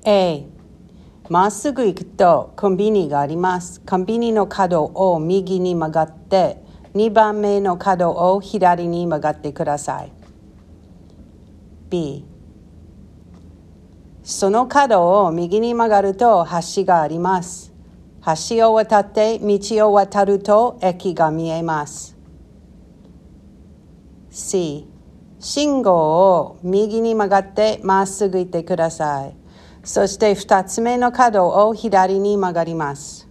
A、まっすぐ行くとコンビニがあります。コンビニの角を右に曲がって、2番目の角を左に曲がってください。B、その角を右に曲がると橋があります。橋を渡って道を渡ると駅が見えます。C、信号を右に曲がってまっすぐ行ってください。そして2つ目の角を左に曲がります。